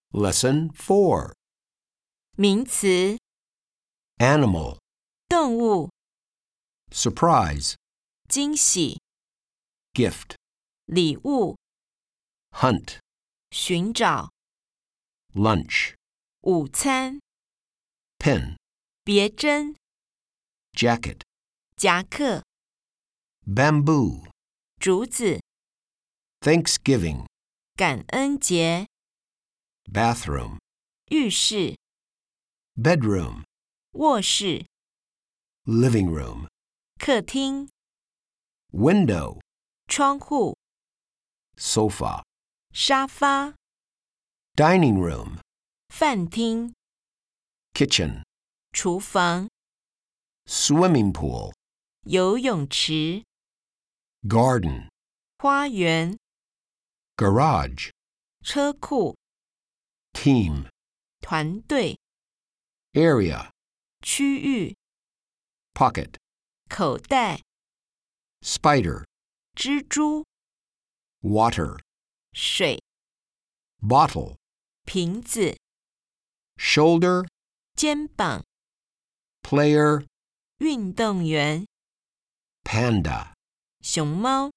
Lesson 4. 名词 Animal. 动物 Surprise. 惊喜 Gift. 礼物 Hunt. 寻找 Lunch. 午餐 Pin. 别针 Jacket. 夹克 Bamboo. 竹子 Thanksgiving. 感恩节 Bathroom. 浴室 Bedroom. 卧室 Living room. 客厅 Window. 窗户 Sofa. 沙发 Dining room. 饭厅 Kitchen. 厨房 Swimming pool. 游泳池 Garden. 花园 Garage. 车库 Team. 团队 Area. 区域 Pocket. 口袋 Spider. 蜘蛛 Water. 水 Bottle. 瓶子 Shoulder. 肩膀 Player. 运动员 Panda. 熊猫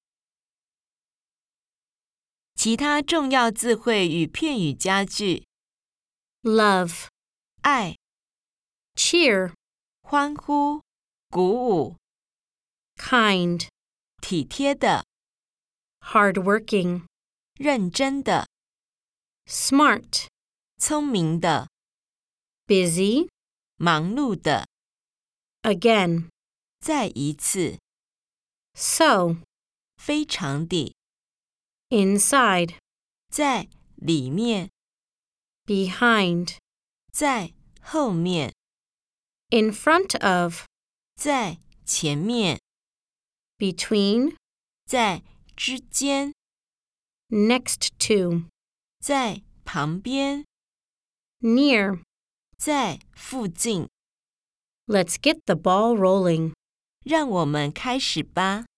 其他重要字汇与片语佳句 love, 爱 cheer, 欢呼鼓舞 kind, 体贴的 hardworking, 认真的 smart, 聪明的 busy, 忙碌的 again, 再一次 so, 非常地 inside, 在里面 behind, 在后面 in front of, 在前面 between, 在之间 next to, 在旁边 near. 在附近 Let's get the ball rolling. 让我们开始吧